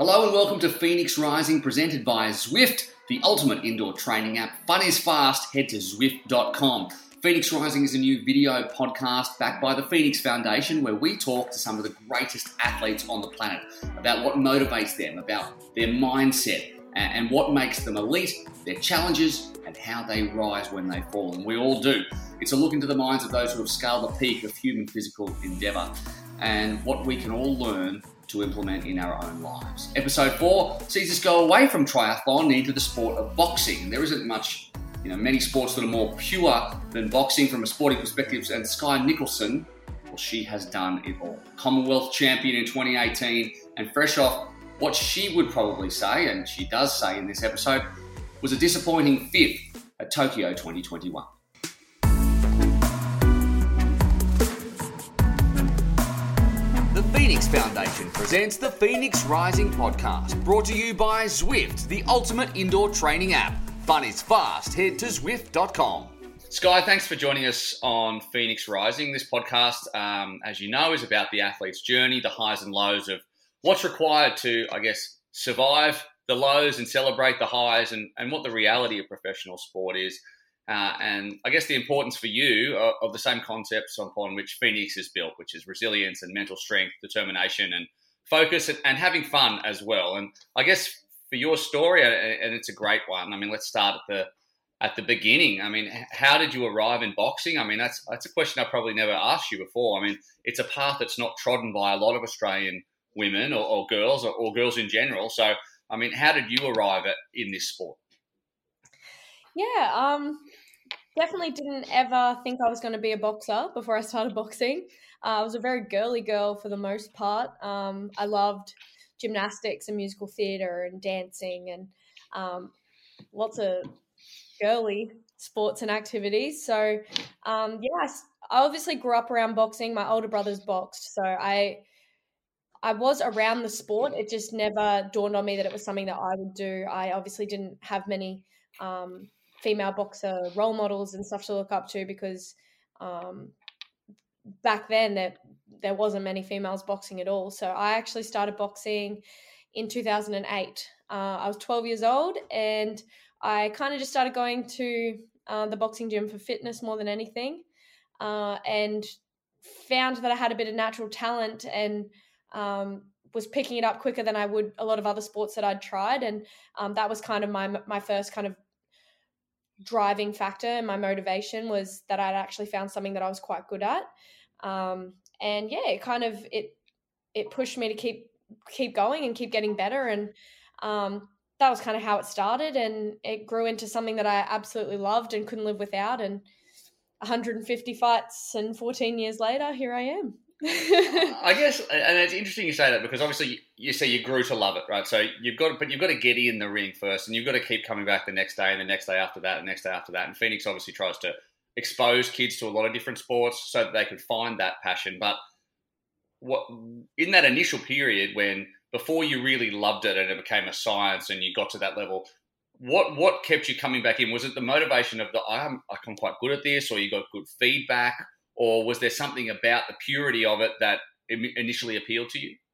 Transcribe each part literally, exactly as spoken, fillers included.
Hello and welcome to Phoenix Rising, presented by Zwift, the ultimate indoor training app. Fun is fast. Head to Zwift dot com. Phoenix Rising is a new video podcast backed by the Phoenix Foundation, where we talk to some of the greatest athletes on the planet about what motivates them, about their mindset, and what makes them elite, their challenges, and how they rise when they fall. And we all do. It's a look into the minds of those who have scaled the peak of human physical endeavour and what we can all learn to implement in our own lives. Episode four sees us go away from triathlon and into the sport of boxing. There isn't much, you know, many sports that are more pure than boxing from a sporting perspective, and Skye Nicholson, well, she has done it all. Commonwealth champion in twenty eighteen, and fresh off what she would probably say, and she does say in this episode, was a disappointing fifth at Tokyo twenty twenty-one. The Phoenix Foundation presents the Phoenix Rising podcast, brought to you by Zwift, the ultimate indoor training app. Fun is fast. Head to Zwift dot com. Skye, thanks for joining us on Phoenix Rising. This podcast, um, as you know, is about the athlete's journey, the highs and lows of what's required to, I guess, survive the lows and celebrate the highs, and, and what the reality of professional sport is. Uh, and I guess the importance for you of, of the same concepts upon which Phoenix is built, which is resilience and mental strength, determination and focus, and, and having fun as well. And I guess for your story, and it's a great one, I mean, let's start at the at the beginning. I mean, how did you arrive in boxing? I mean, that's that's a question I probably never asked you before. I mean, it's a path that's not trodden by a lot of Australian women or, or girls or, or girls in general. So, I mean, how did you arrive at in this sport? Yeah, um, definitely didn't ever think I was going to be a boxer before I started boxing. Uh, I was a very girly girl for the most part. Um, I loved gymnastics and musical theatre and dancing and um, lots of girly sports and activities. So, um, yeah, I, I obviously grew up around boxing. My older brothers boxed, so I I was around the sport. It just never dawned on me that it was something that I would do. I obviously didn't have many um, female boxer role models and stuff to look up to, because um, back then there, there wasn't many females boxing at all. So I actually started boxing in two thousand eight. Uh, I was twelve years old, and I kind of just started going to uh, the boxing gym for fitness more than anything, uh, and found that I had a bit of natural talent, and um, was picking it up quicker than I would a lot of other sports that I'd tried. And um, that was kind of my my first kind of driving factor, and my motivation was that I'd actually found something that I was quite good at. Um, and yeah, it kind of, it, it pushed me to keep, keep going and keep getting better. And um, that was kind of how it started, and it grew into something that I absolutely loved and couldn't live without. And one hundred fifty fights and fourteen years later, here I am. I guess, and it's interesting you say that, because obviously you, you say you grew to love it, right? So you've got, to, but you've got to get in the ring first, and you've got to keep coming back the next day, and the next day after that, and the next day after that. And Phoenix obviously tries to expose kids to a lot of different sports so that they can find that passion. But what in that initial period, when before you really loved it and it became a science and you got to that level, what what kept you coming back in? Was it the motivation of the I'm I'm quite good at this, or you got good feedback? Or was there something about the purity of it that initially appealed to you?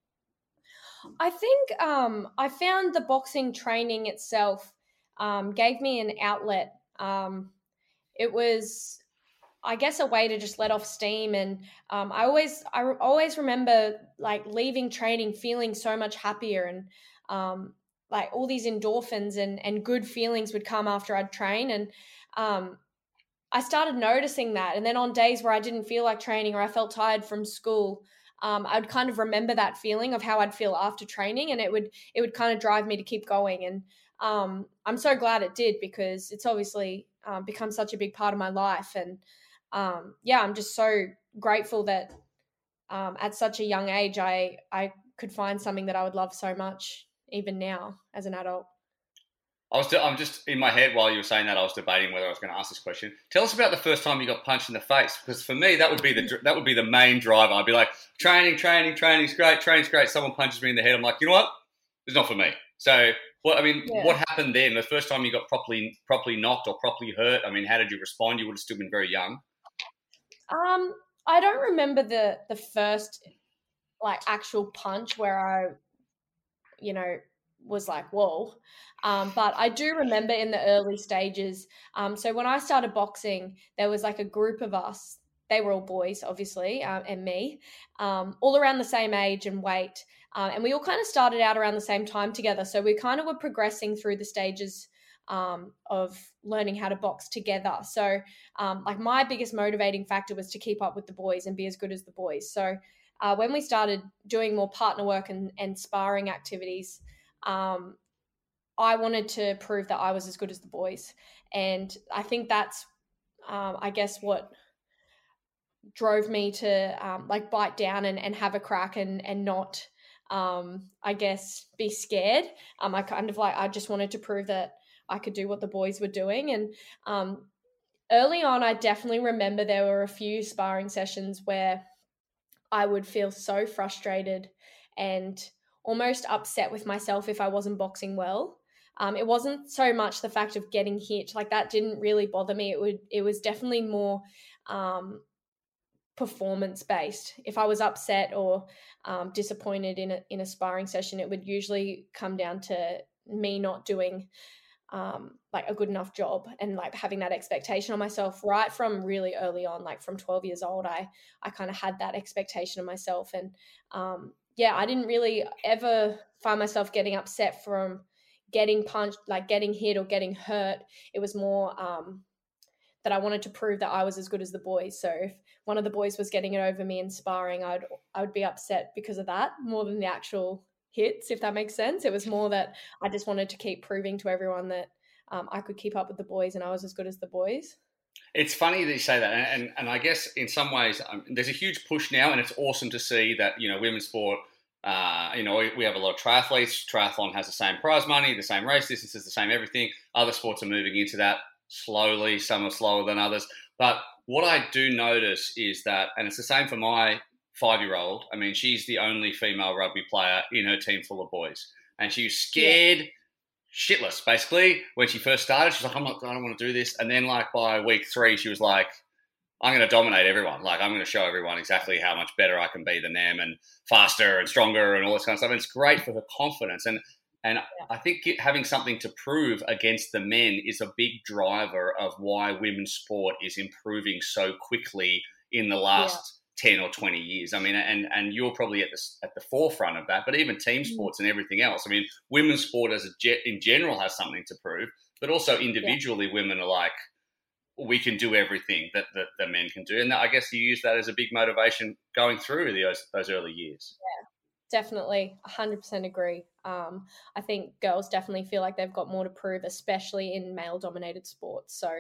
I think um, I found the boxing training itself um, gave me an outlet. Um, it was, I guess, a way to just let off steam. And um, I always, I always remember like leaving training feeling so much happier, and um, like all these endorphins and and good feelings would come after I'd train. And um, I started noticing that. And then on days where I didn't feel like training, or I felt tired from school, um, I'd kind of remember that feeling of how I'd feel after training, and it would it would kind of drive me to keep going. And um, I'm so glad it did, because it's obviously um, become such a big part of my life. And um, yeah, I'm just so grateful that um, at such a young age, I I could find something that I would love so much, even now as an adult. I was, I'm just in my head while you were saying that, I was debating whether I was going to ask this question. Tell us about the first time you got punched in the face, because for me that would be the that would be the main driver. I'd be like, training, training, training's great, training's great. Someone punches me in the head. I'm like, you know what? It's not for me. So, what I mean, yeah. What happened then? The first time you got properly properly knocked or properly hurt. I mean, how did you respond? You would have still been very young. Um, I don't remember the the first like actual punch where I you know, was like, whoa. Um, but I do remember in the early stages. Um, so when I started boxing, there was like a group of us. They were all boys, obviously, um, and me, um, all around the same age and weight. Um, and we all kind of started out around the same time together. So we kind of were progressing through the stages um, of learning how to box together. So um, like my biggest motivating factor was to keep up with the boys and be as good as the boys. So uh, when we started doing more partner work and, and sparring activities, um, I wanted to prove that I was as good as the boys. And I think that's, um, I guess, what drove me to um, like bite down and, and have a crack and, and not, um, I guess, be scared. Um, I kind of like, I just wanted to prove that I could do what the boys were doing. And um, early on, I definitely remember there were a few sparring sessions where I would feel so frustrated and almost upset with myself if I wasn't boxing well. Um, it wasn't so much the fact of getting hit, like that didn't really bother me. It would, it was definitely more um, performance based. If I was upset or um, disappointed in a, in a sparring session, it would usually come down to me not doing um, like a good enough job and like having that expectation on myself right from really early on, like from twelve years old, I, I kind of had that expectation of myself. And um, yeah, I didn't really ever find myself getting upset from getting punched, like getting hit or getting hurt. It was more um, that I wanted to prove that I was as good as the boys. So if one of the boys was getting it over me in sparring, I'd, I would be upset because of that more than the actual hits, if that makes sense. It was more that I just wanted to keep proving to everyone that um, I could keep up with the boys and I was as good as the boys. It's funny that you say that, and, and, and I guess in some ways um, there's a huge push now, and it's awesome to see that, you know, women's sport, uh, you know, we, we have a lot of triathletes. Triathlon has the same prize money, the same race distances, the same everything. Other sports are moving into that slowly. Some are slower than others. But what I do notice is that, and it's the same for my five-year-old. I mean, she's the only female rugby player in her team full of boys. And she was scared, yeah. shitless, basically, when she first started. She's like, I'm not, I don't want to do this. And then, like, by week three, she was like, I'm going to dominate everyone. Like, I'm going to show everyone exactly how much better I can be than them and faster and stronger and all this kind of stuff. And it's great for her confidence. And and yeah. I think having something to prove against the men is a big driver of why women's sport is improving so quickly in the last yeah. ten or twenty years. I mean, and, and you're probably at the, at the forefront of that, but even team sports mm. and everything else. I mean, women's sport as a jet in general has something to prove, but also individually yeah. women are like, we can do everything that, that the men can do. And I guess you use that as a big motivation going through those, those early years. Yeah, definitely. one hundred percent agree. Um, I think girls definitely feel like they've got more to prove, especially in male-dominated sports. So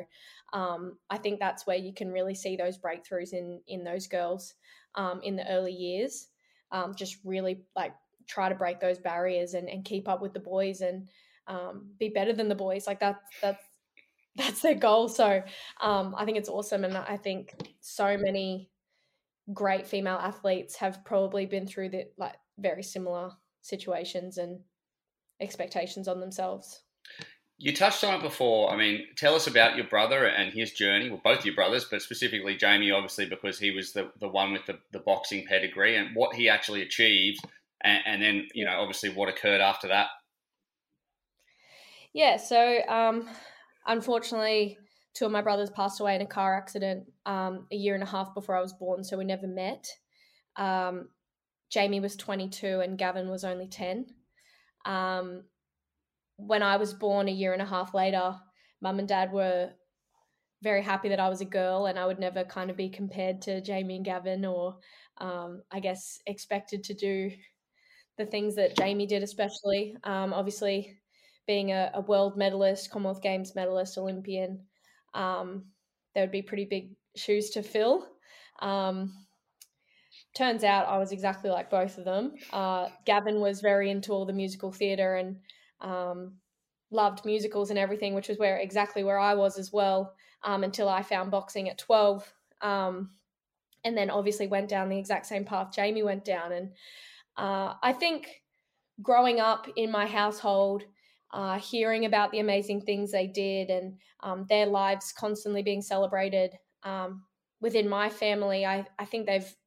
um, I think that's where you can really see those breakthroughs in, in those girls um, in the early years. Um, just really like try to break those barriers and, and keep up with the boys and um, be better than the boys. Like that, that's, That's their goal. So um, I think it's awesome. And I think so many great female athletes have probably been through the like very similar situations and expectations on themselves. You touched on it before. I mean, tell us about your brother and his journey. Well, both your brothers, but specifically Jamie, obviously, because he was the, the one with the, the boxing pedigree and what he actually achieved. And, and then, you know, obviously what occurred after that. Yeah. So, um, unfortunately, two of my brothers passed away in a car accident um, a year and a half before I was born, so we never met. Um, Jamie was twenty-two and Gavin was only ten. Um, when I was born a year and a half later, Mum and Dad were very happy that I was a girl and I would never kind of be compared to Jamie and Gavin or um, I guess expected to do the things that Jamie did especially. Um, obviously, being a, a world medalist, Commonwealth Games medalist, Olympian, um, there would be pretty big shoes to fill. Um, turns out I was exactly like both of them. Uh, Gavin was very into all the musical theatre and um, loved musicals and everything, which was where exactly where I was as well, um, until I found boxing at twelve. Um, and then obviously went down the exact same path Jamie went down. And uh, I think growing up in my household, Uh, hearing about the amazing things they did and um, their lives constantly being celebrated um, within my family, I, I think they've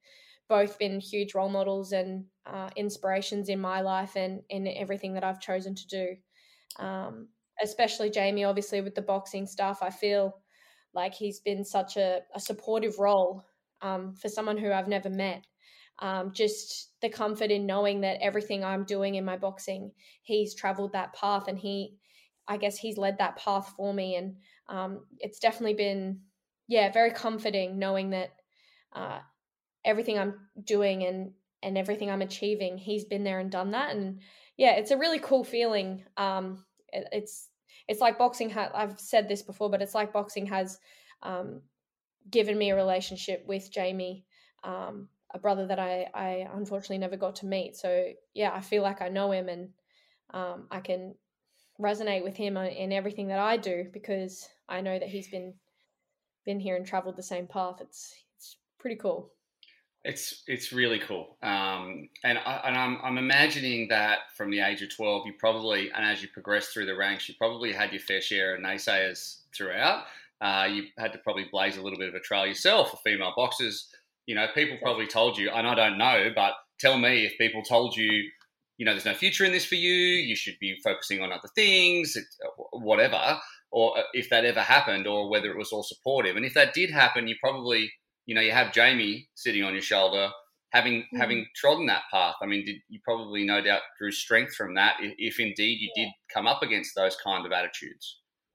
both been huge role models and uh, inspirations in my life and in everything that I've chosen to do. Um, especially Jamie, obviously, with the boxing stuff. I feel like he's been such a, a supportive role um, for someone who I've never met. Um, just the comfort in knowing that everything I'm doing in my boxing, he's traveled that path, and he, I guess he's led that path for me. And um, it's definitely been, yeah, very comforting knowing that uh, everything I'm doing and, and everything I'm achieving, he's been there and done that. And yeah, it's a really cool feeling. Um, it, it's, it's like boxing. Ha- I've said this before, but it's like boxing has um, given me a relationship with Jamie, um, a brother that I, I unfortunately never got to meet. So yeah, I feel like I know him, and um, I can resonate with him in everything that I do, because I know that he's been been here and traveled the same path. It's it's pretty cool. It's it's really cool, um, and I, and I'm I'm imagining that from the age of twelve, you probably, and as you progress through the ranks, you probably had your fair share of naysayers throughout. Uh, you had to probably blaze a little bit of a trail yourself for female boxers. You know, people probably told you, and I don't know, but tell me if people told you, you know, there's no future in this for you, you should be focusing on other things, whatever, or if that ever happened, or whether it was all supportive. And if that did happen, you probably, you know, you have Jamie sitting on your shoulder, having mm. having trodden that path. I mean, did, you probably no doubt drew strength from that, if, if indeed you yeah. did come up against those kind of attitudes.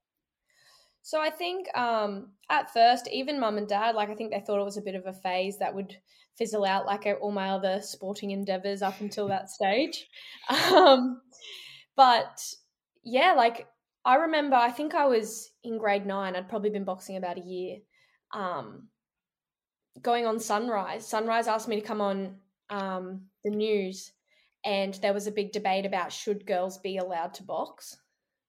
So I think um, at first, even mum and dad, like I think they thought it was a bit of a phase that would fizzle out like all my other sporting endeavors up until that stage. Um, but yeah, like I remember, I think I was in grade nine. I'd probably been boxing about a year. Um, going on Sunrise. Sunrise asked me to come on um, the news, and there was a big debate about should girls be allowed to box.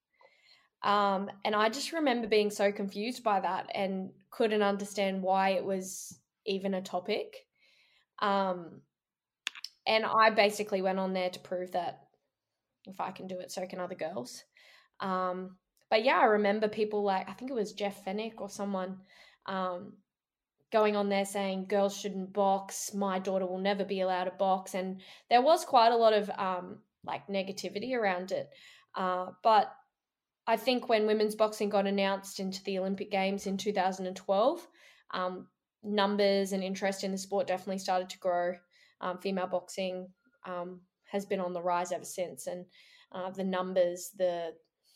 Um, and I just remember being so confused by that and couldn't understand why it was even a topic. Um, and I basically went on there to prove that if I can do it, so can other girls. Um, but yeah, I remember people like, I think it was Jeff Fennick or someone um, going on there saying girls shouldn't box. My daughter will never be allowed to box. And there was quite a lot of um, like negativity around it. Uh, but I think when women's boxing got announced into the Olympic Games in two thousand twelve, um, numbers and interest in the sport definitely started to grow. Um, female boxing um, has been on the rise ever since. And uh, the numbers, the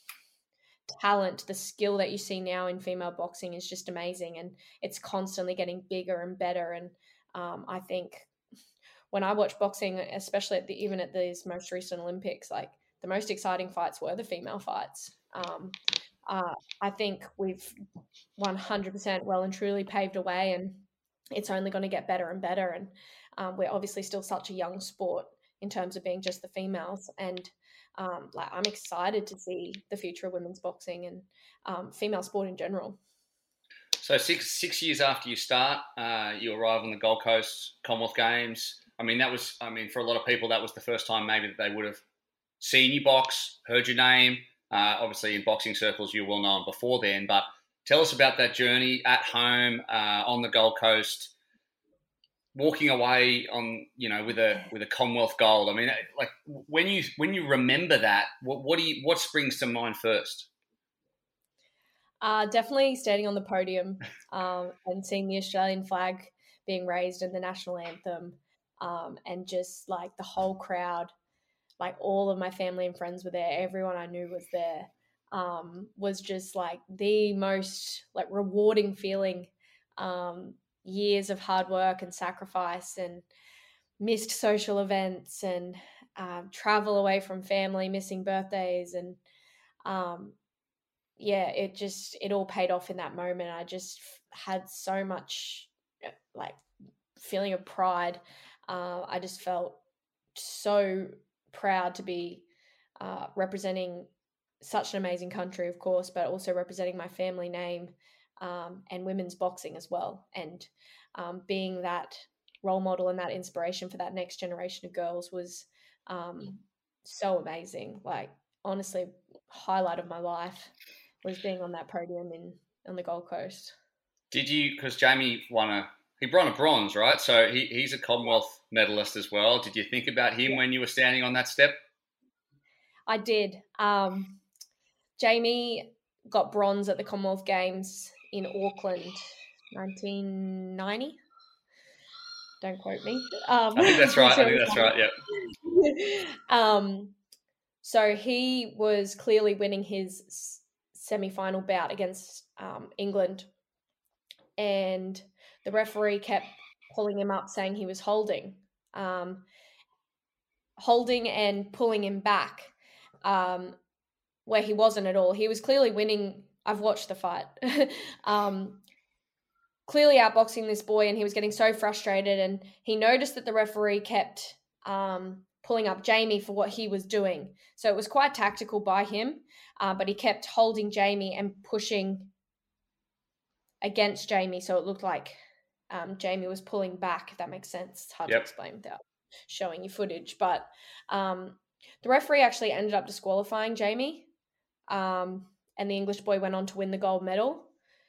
talent, the skill that you see now in female boxing is just amazing. And it's constantly getting bigger and better. And um, I think when I watch boxing, especially at the, even at these most recent Olympics, like the most exciting fights were the female fights. Um, uh, I think we've one hundred percent well and truly paved a way, and it's only going to get better and better. And um, we're obviously still such a young sport in terms of being just the females. And um, like I'm excited to see the future of women's boxing and um, female sport in general. So six six years after you start, uh, you arrive on the Gold Coast Commonwealth Games. I mean, that was, I mean, for a lot of people, that was the first time maybe that they would have seen you box, heard your name. Uh, obviously, in boxing circles, you were well known before then. But tell us about that journey at home uh, on the Gold Coast, walking away on, you know, with a with a Commonwealth gold. I mean, like when you when you remember that, what, what do you what springs to mind first? Uh, definitely standing on the podium um, and seeing the Australian flag being raised and the national anthem, um, and just like the whole crowd. Like all of my family and friends were there. Everyone I knew was there. Um, was just like the most like rewarding feeling. Um, years of hard work and sacrifice and missed social events and um, travel away from family, missing birthdays. And um, yeah, it just, it all paid off in that moment. I just had so much like feeling of pride. Uh, I just felt so proud to be uh, representing such an amazing country, of course, but also representing my family name um, and women's boxing as well. And um, being that role model and that inspiration for that next generation of girls was um, so amazing. Like, honestly, highlight of my life was being on that podium in on the Gold Coast. Did you, because Jamie won a he won a bronze, right? So he, he's a Commonwealth medalist as well. Did you think about him Yeah. when you were standing on that step? I did. Um, Jamie got bronze at the Commonwealth Games in Auckland, nineteen ninety. Don't quote me. Um, I think that's right. I think that's right. Yep. um, so he was clearly winning his semi-final bout against um, England, and the referee kept pulling him up, saying he was holding, um, holding and pulling him back, um, where he wasn't at all. He was clearly winning. I've watched the fight. um, clearly outboxing this boy, and he was getting so frustrated, and he noticed that the referee kept um, pulling up Jamie for what he was doing. So it was quite tactical by him, uh, but he kept holding Jamie and pushing against Jamie, so it looked like um, Jamie was pulling back, if that makes sense. It's hard Yep. to explain without showing you footage, but um, the referee actually ended up disqualifying Jamie, um, and the English boy went on to win the gold medal.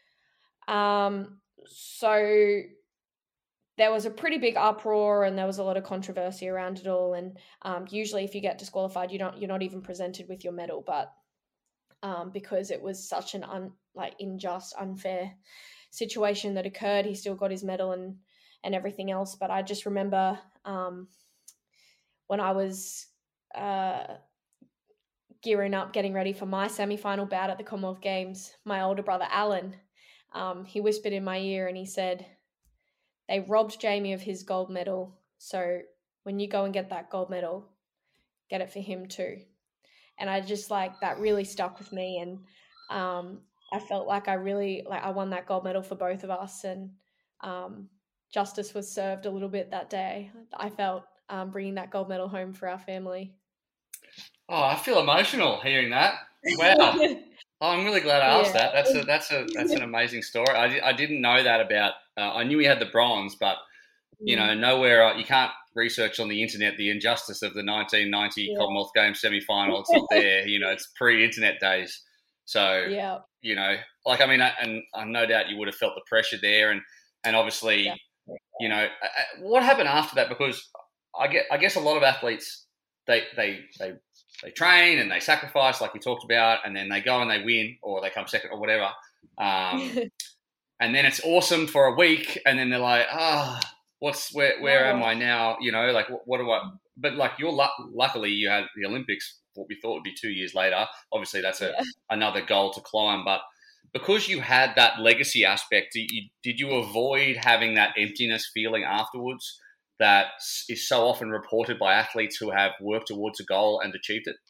Um, so there was a pretty big uproar, and there was a lot of controversy around it all. And um, usually, if you get disqualified, you don't you're not even presented with your medal. But um, because it was such an un, like unjust, unfair situation that occurred, he still got his medal and and everything else. But I just remember um, when I was uh, gearing up, getting ready for my semi-final bout at the Commonwealth Games, my older brother Alan, um, he whispered in my ear and he said, "They robbed Jamie of his gold medal, so when you go and get that gold medal, get it for him too." And I just like, that really stuck with me, and um, I felt like I really, like I won that gold medal for both of us, and um, justice was served a little bit that day. I felt um, bringing that gold medal home for our family. Oh, I feel emotional hearing that. Wow. Oh, I'm really glad I asked Yeah. that. That's a, that's a that's an amazing story. I, di- I didn't know that about. Uh, I knew he had the bronze, but you know, nowhere uh, you can't research on the internet the injustice of the nineteen ninety Yeah. Commonwealth Games semi-final. It's not there. You know, it's pre-internet days. So Yeah. you know, like I mean, I, and I no doubt you would have felt the pressure there, and and obviously, Yeah. you know, what happened after that? Because I get, I guess a lot of athletes they they they they train and they sacrifice, like we talked about, and then they go and they win, or they come second, or whatever. Um, and then it's awesome for a week, and then they're like, ah, oh, what's where where Oh. am I now? You know, like what, what do I? But like you're luckily you had the Olympics, what we thought would be two years later. Obviously, that's a Yeah. another goal to climb, but because you had that legacy aspect, did you, did you avoid having that emptiness feeling afterwards that is so often reported by athletes who have worked towards a goal and achieved it?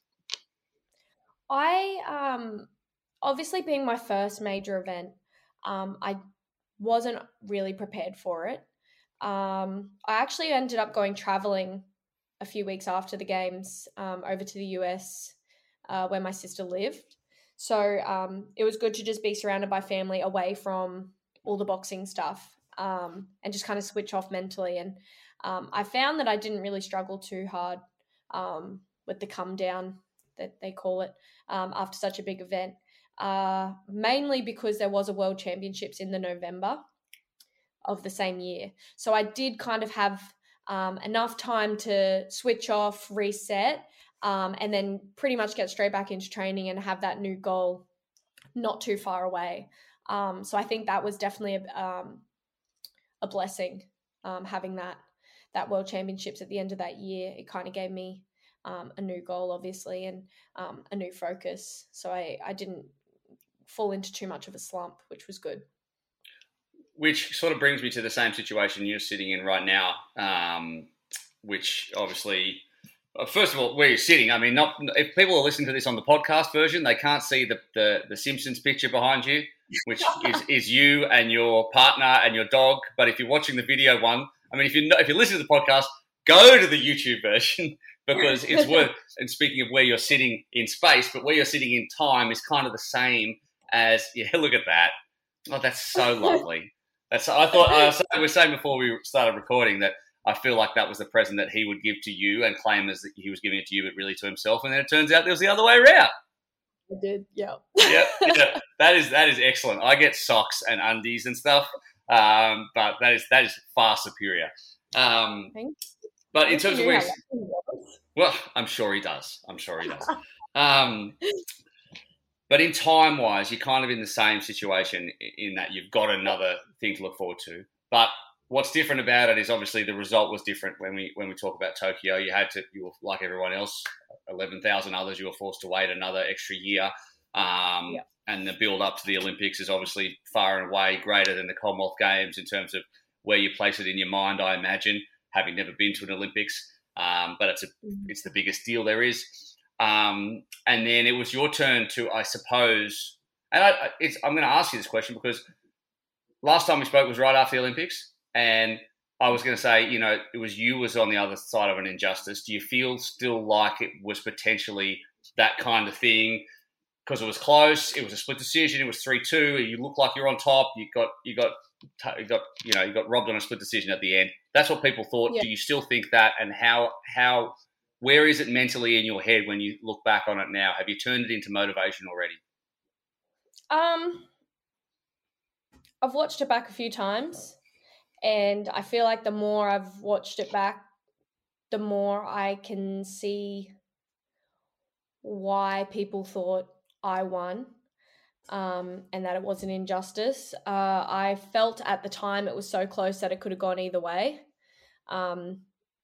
I, um, obviously being my first major event, um, I wasn't really prepared for it. Um, I actually ended up going traveling a few weeks after the games um, over to the U S uh, where my sister lived. So um, it was good to just be surrounded by family, away from all the boxing stuff, um, and just kind of switch off mentally. And um, I found that I didn't really struggle too hard um, with the come down that they call it um, after such a big event, uh, mainly because there was a World Championships in the November of the same year. So I did kind of have um, enough time to switch off, reset, um, and then pretty much get straight back into training and have that new goal not too far away. Um, so I think that was definitely a, um, a blessing, um, having that that World Championships at the end of that year. It kind of gave me um, a new goal, obviously, and um, a new focus. So I, I didn't fall into too much of a slump, which was good. Which sort of brings me to the same situation you're sitting in right now, um, which obviously, first of all, where you're sitting, I mean, not if people are listening to this on the podcast version, they can't see the, the, the Simpsons picture behind you, which is, is you and your partner and your dog. But if you're watching the video one, I mean, if you if you listen to the podcast, go to the YouTube version because it's worth, and speaking of where you're sitting in space, but where you're sitting in time is kind of the same as, yeah, look at that. Oh, that's so lovely. That's, I thought, uh, so we were saying before we started recording that I feel like that was the present that he would give to you and claim as that he was giving it to you, but really to himself. And then it turns out it was the other way around. I did, yeah. Yeah, yeah. That is, that is excellent. I get socks and undies and stuff. Um, but that is that is far superior. Um, but in terms of where, well, I'm sure he does. I'm sure he does. Um, but in time wise, you're kind of in the same situation in that you've got another thing to look forward to. But what's different about it is obviously the result was different when we when we talk about Tokyo. You had to, you were like everyone else, eleven thousand others, you were forced to wait another extra year. Um, yeah. And the build up to the Olympics is obviously far and away greater than the Commonwealth Games in terms of where you place it in your mind, I imagine, having never been to an Olympics. Um, but it's a, it's the biggest deal there is. Um, and then it was your turn to, I suppose, and I, it's, I'm going to ask you this question because last time we spoke was right after the Olympics, and I was going to say, you know, it was you was on the other side of an injustice. Do you feel still like it was potentially that kind of thing? Because it was close, it was a split decision. It was three two. You looked like you're on top. You got, you got, you got, you know, you got robbed on a split decision at the end. That's what people thought. Yeah. Do you still think that? And how, how, where is it mentally in your head when you look back on it now? Have you turned it into motivation already? Um, I've watched it back a few times, and I feel like the more I've watched it back, the more I can see why people thought I won, um, and that it was an injustice. Uh, I felt at the time it was so close that it could have gone either way. Um,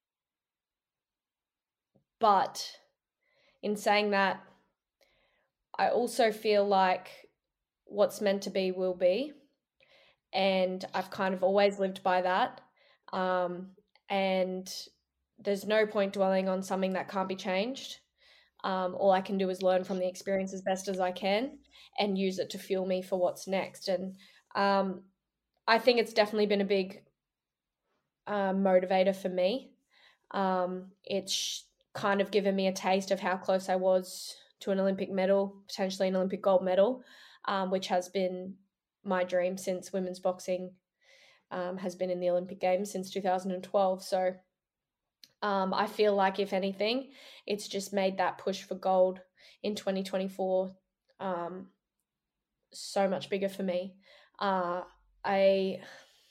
but in saying that, I also feel like what's meant to be will be. And I've kind of always lived by that. Um, and there's no point dwelling on something that can't be changed. Um, all I can do is learn from the experience as best as I can and use it to fuel me for what's next. And um, I think it's definitely been a big uh, motivator for me. Um, it's kind of given me a taste of how close I was to an Olympic medal, potentially an Olympic gold medal, um, which has been my dream since women's boxing um, has been in the Olympic Games since two thousand twelve. So um, I feel like, if anything, it's just made that push for gold in twenty twenty-four um, so much bigger for me. Uh, I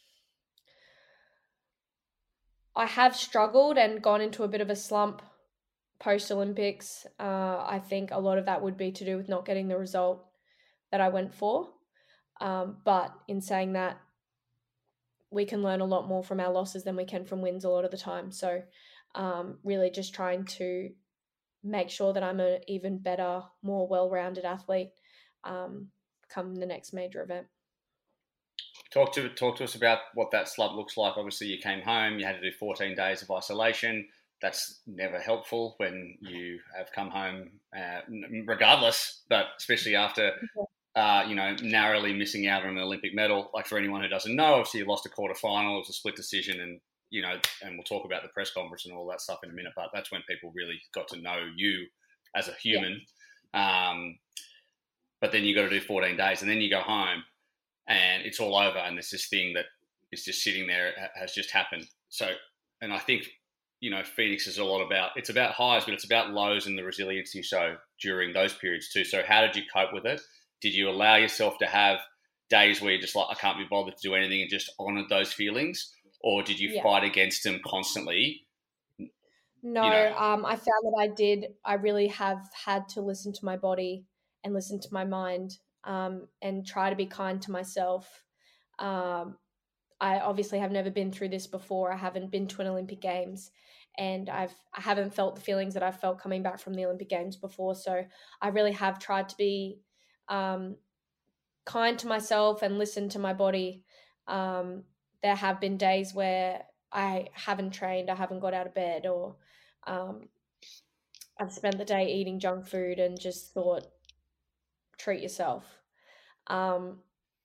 I have struggled and gone into a bit of a slump post-Olympics. Uh, I think a lot of that would be to do with not getting the result that I went for. Um, but in saying that, we can learn a lot more from our losses than we can from wins a lot of the time. So um, really just trying to make sure that I'm an even better, more well-rounded athlete um, come the next major event. Talk to talk to us about what that slump looks like. Obviously, you came home, you had to do fourteen days of isolation. That's never helpful when you have come home, uh, regardless, but especially after, uh, you know, narrowly missing out on an Olympic medal. Like, for anyone who doesn't know, obviously you lost a quarter final, it was a split decision, and, you know, and we'll talk about the press conference and all that stuff in a minute, but that's when people really got to know you as a human. Yeah. Um, but then you got to do fourteen days, and then you go home, and it's all over, and there's this thing that is just sitting there, has just happened. So, and I think, you know, Phoenix is a lot about, it's about highs, but it's about lows and the resilience you show during those periods too. So how did you cope with it? Did you allow yourself to have days where you're just like, I can't be bothered to do anything, and just honour those feelings? Or did you yeah. fight against them constantly? No, you know? um, I found that I did. I really have had to listen to my body and listen to my mind um, and try to be kind to myself. Um, I obviously have never been through this before. I haven't been to an Olympic Games, and I've I haven't felt the feelings that I've felt coming back from the Olympic Games before. So I really have tried to be um, kind to myself and listen to my body. Um, there have been days where I haven't trained, I haven't got out of bed, or um, I've spent the day eating junk food and just thought, treat yourself. Um,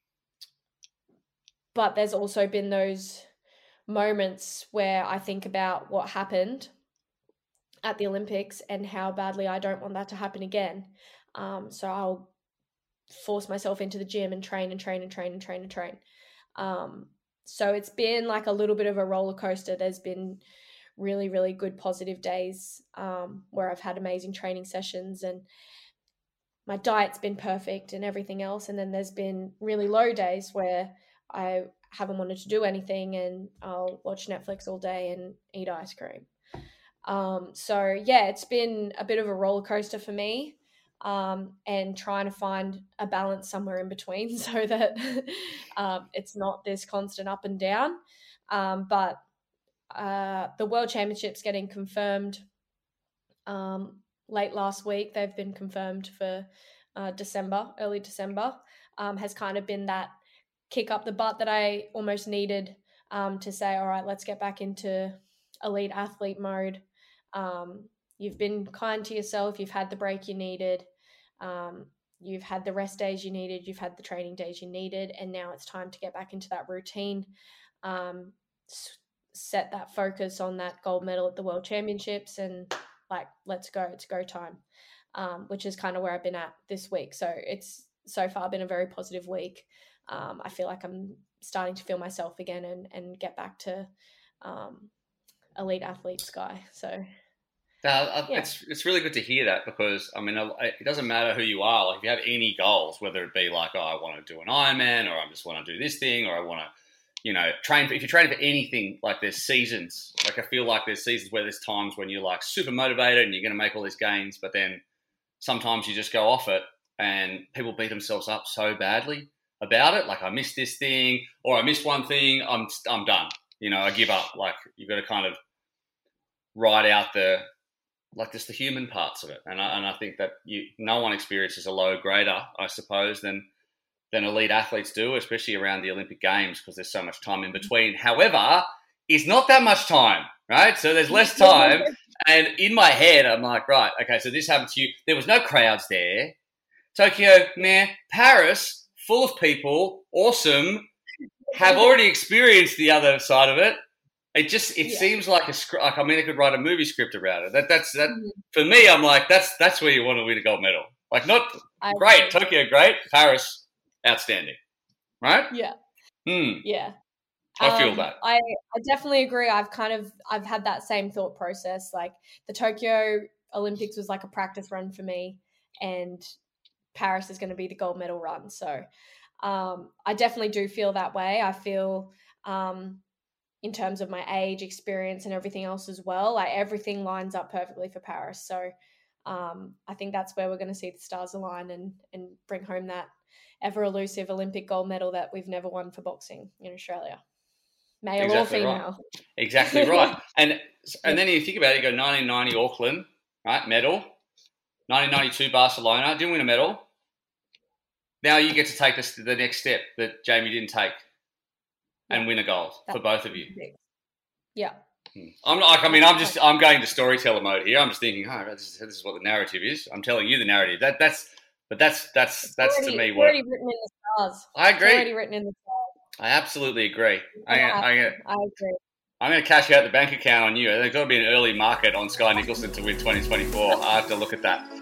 but there's also been those moments where I think about what happened at the Olympics and how badly I don't want that to happen again. Um, so I'll force myself into the gym and train and train and train and train and train. Um, so it's been like a little bit of a roller coaster. There's been really, really good positive days um, where I've had amazing training sessions and my diet's been perfect and everything else. And then there's been really low days where I haven't wanted to do anything, and I'll watch Netflix all day and eat ice cream. Um, so yeah, it's been a bit of a roller coaster for me, um, and trying to find a balance somewhere in between so that um, it's not this constant up and down. Um, but uh, the World Championships getting confirmed um, late last week, they've been confirmed for uh, December, early December, um, has kind of been that kick up the butt that I almost needed um, to say, all right, let's get back into elite athlete mode. Um, you've been kind to yourself. You've had the break you needed. Um, you've had the rest days you needed. You've had the training days you needed. And now it's time to get back into that routine. Um, s- set that focus on that gold medal at the World Championships and like, let's go, it's go time, um, which is kind of where I've been at this week. So it's so far been a very positive week. Um, I feel like I'm starting to feel myself again and, and get back to um, elite athlete Sky. So Now, yeah. it's it's really good to hear that, because I mean it doesn't matter who you are. Like if you have any goals, whether it be like, oh, I want to do an Ironman, or I just want to do this thing, or I want to, you know, train for, if you're training for anything, like there's seasons. Like I feel like there's seasons where there's times when you're like super motivated and you're going to make all these gains, but then sometimes you just go off it and people beat themselves up so badly about it. Like I missed this thing, or I missed one thing. I'm I'm done. You know, I give up. Like you've got to kind of ride out the like just the human parts of it, and I, and I think that you no one experiences a low greater, I suppose, than than elite athletes do, especially around the Olympic Games, because there's so much time in between. However, it's not that much time, right? So there's less time, and in my head, I'm like, right, okay, so this happened to you. There was no crowds there. Tokyo, nah. Paris, full of people, awesome. Have already experienced the other side of it. It just it yeah. seems like a script. Like I mean, I could write a movie script around it. That that's that mm-hmm. for me. I'm like that's that's where you want to win a gold medal. Like not I great agree. Tokyo, great Paris, outstanding, right? Yeah, mm. yeah. I feel um, that. I I definitely agree. I've kind of I've had that same thought process. Like the Tokyo Olympics was like a practice run for me, and Paris is going to be the gold medal run. So um, I definitely do feel that way. I feel. Um, in terms of my age, experience, and everything else as well. Like everything lines up perfectly for Paris. So um, I think that's where we're going to see the stars align and, and bring home that ever elusive Olympic gold medal that we've never won for boxing in Australia. Male exactly or female. Right. Exactly right. And and then you think about it, you go nineteen ninety Auckland, right, medal. nineteen ninety-two Barcelona, didn't win a medal. Now you get to take this the next step that Jamie didn't take. And win a gold That's for both of you. Yeah. I'm like, I mean, I'm just, I'm going to storyteller mode here. I'm just thinking, oh, this is, this is what the narrative is. I'm telling you the narrative. That, that's, but that's, that's, it's that's already, to me it's what. Already written in the stars. I agree. It's already written in the stars. I absolutely agree. I, I, I, I, I agree. I'm going to cash out the bank account on you. There's got to be an early market on Sky Nicholson to win twenty twenty-four. I have to look at that.